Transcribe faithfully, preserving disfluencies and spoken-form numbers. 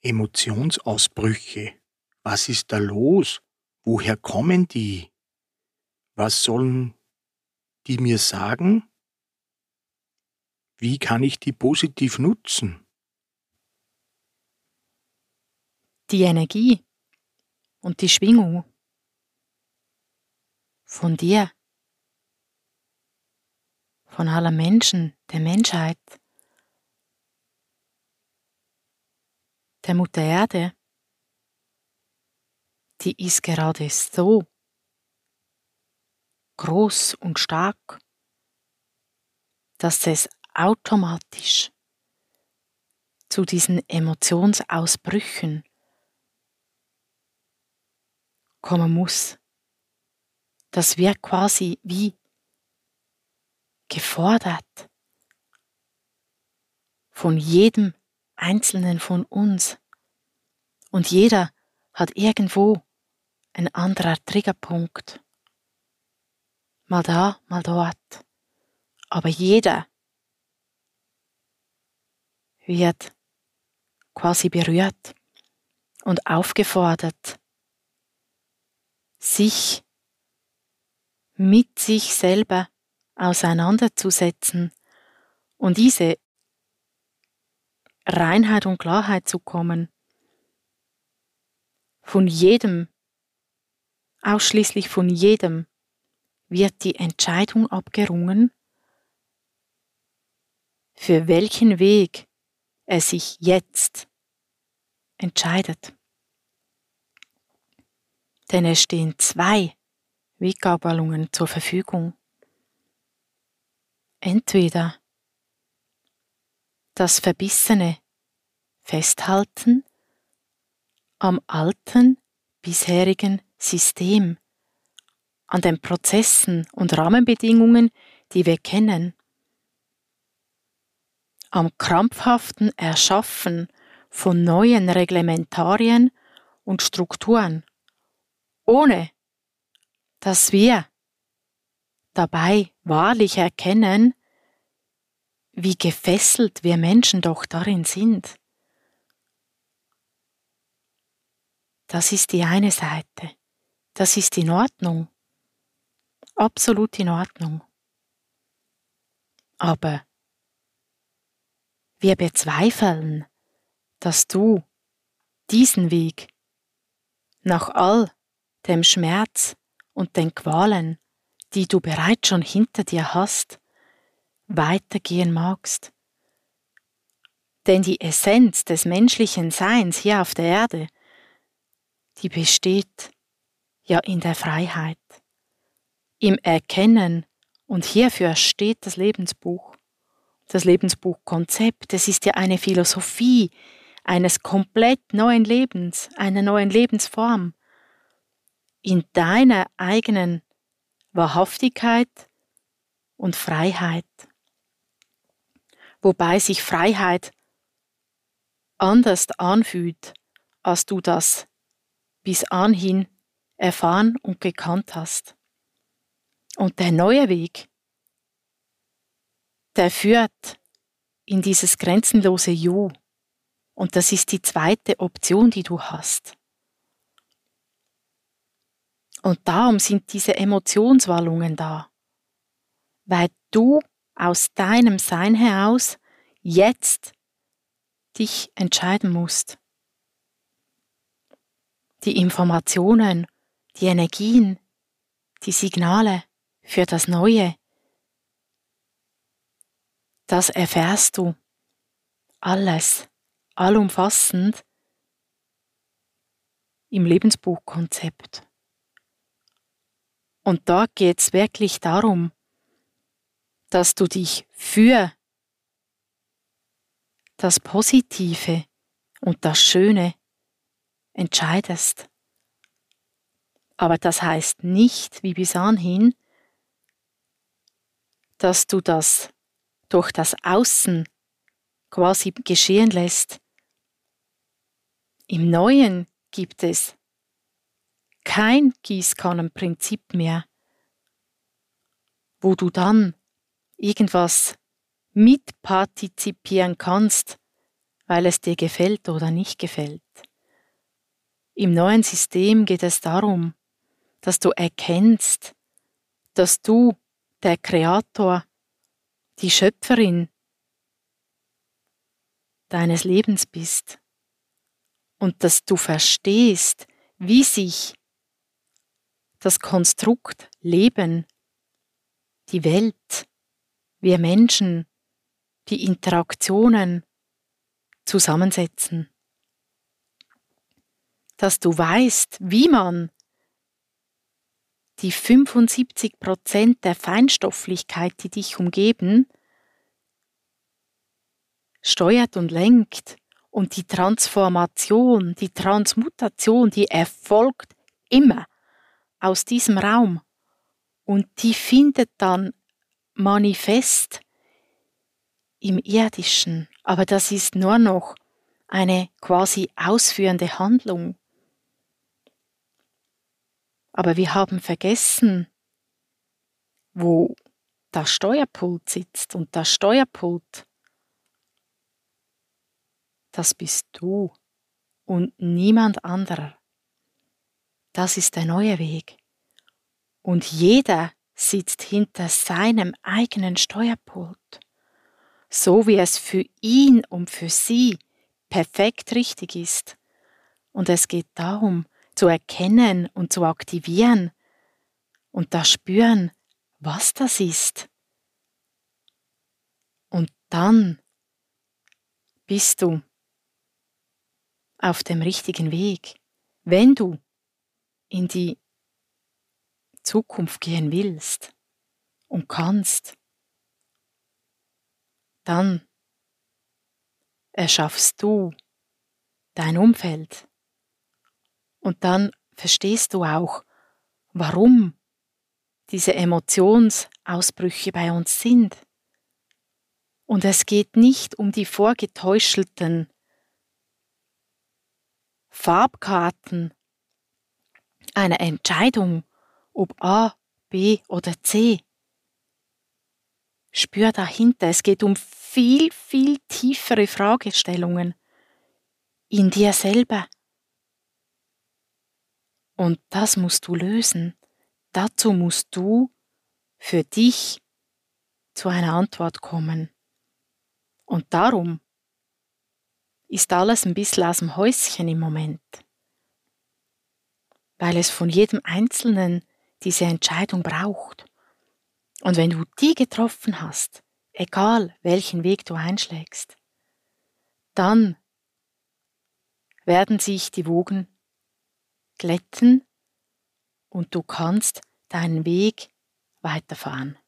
Emotionsausbrüche. Was ist da los? Woher kommen die? Was sollen die mir sagen? Wie kann ich die positiv nutzen? Die Energie und die Schwingung von dir, von allen Menschen, der Menschheit, der Mutter Erde, die ist gerade so groß und stark, dass es automatisch zu diesen Emotionsausbrüchen kommen muss. Das wird quasi wie gefordert von jedem Einzelnen von uns. Und jeder hat irgendwo ein anderer Triggerpunkt. Mal da, mal dort. Aber jeder wird quasi berührt und aufgefordert, sich mit sich selber auseinanderzusetzen und diese Reinheit und Klarheit zu kommen. Von jedem, ausschließlich von jedem, wird die Entscheidung abgerungen, für welchen Weg er sich jetzt entscheidet. Denn es stehen zwei Weggabelungen zur Verfügung. Entweder das verbissene Festhalten am alten, bisherigen System, an den Prozessen und Rahmenbedingungen, die wir kennen, am krampfhaften Erschaffen von neuen Reglementarien und Strukturen, ohne dass wir dabei wahrlich erkennen, wie gefesselt wir Menschen doch darin sind. Das ist die eine Seite. Das ist in Ordnung. Absolut in Ordnung. Aber wir bezweifeln, dass du diesen Weg nach all dem Schmerz und den Qualen, die du bereits schon hinter dir hast, weitergehen magst. Denn die Essenz des menschlichen Seins hier auf der Erde, die besteht ja in der Freiheit, im Erkennen, und hierfür steht das Lebensbuch, das Lebensbuchkonzept. Es ist ja eine Philosophie eines komplett neuen Lebens, einer neuen Lebensform, in deiner eigenen Wahrhaftigkeit und Freiheit. Wobei sich Freiheit anders anfühlt, als du das bis anhin erfahren und gekannt hast. Und der neue Weg, der führt in dieses grenzenlose You. Und das ist die zweite Option, die du hast. Und darum sind diese Emotionswallungen da, weil du aus deinem Sein heraus jetzt dich entscheiden musst. Die Informationen, die Energien, die Signale für das Neue, das erfährst du alles, allumfassend im Lebensbuchkonzept. Und da geht es wirklich darum, dass du dich für das Positive und das Schöne entscheidest. Aber das heißt nicht, wie bis anhin, dass du das durch das Außen quasi geschehen lässt. Im Neuen gibt es kein Gießkannenprinzip mehr, wo du dann irgendwas mitpartizipieren kannst, weil es dir gefällt oder nicht gefällt. Im neuen System geht es darum, dass du erkennst, dass du der Kreator, die Schöpferin deines Lebens bist und dass du verstehst, wie sich das Konstrukt Leben, die Welt, wir Menschen, die Interaktionen zusammensetzen. Dass du weißt, wie man die fünfundsiebzig Prozent der Feinstofflichkeit, die dich umgeben, steuert und lenkt und die Transformation, die Transmutation, die erfolgt immer aus diesem Raum und die findet dann manifest im Irdischen, aber das ist nur noch eine quasi ausführende Handlung. Aber wir haben vergessen, wo das Steuerpult sitzt und das Steuerpult, das bist du und niemand anderer. Das ist der neue Weg. Und jeder sitzt hinter seinem eigenen Steuerpult, so wie es für ihn und für sie perfekt richtig ist. Und es geht darum, zu erkennen und zu aktivieren und das spüren, was das ist. Und dann bist du auf dem richtigen Weg. Wenn du in die Zukunft gehen willst und kannst, dann erschaffst du dein Umfeld. Und dann verstehst du auch, warum diese Emotionsausbrüche bei uns sind. Und es geht nicht um die vorgetäuschelten Farbkarten einer Entscheidung, ob A, B oder C. Spür dahinter, es geht um viel, viel tiefere Fragestellungen in dir selber. Und das musst du lösen. Dazu musst du für dich zu einer Antwort kommen. Und darum ist alles ein bisschen aus dem Häuschen im Moment. Weil es von jedem Einzelnen diese Entscheidung braucht. Und wenn du die getroffen hast, egal welchen Weg du einschlägst, dann werden sich die Wogen glätten und du kannst deinen Weg weiterfahren.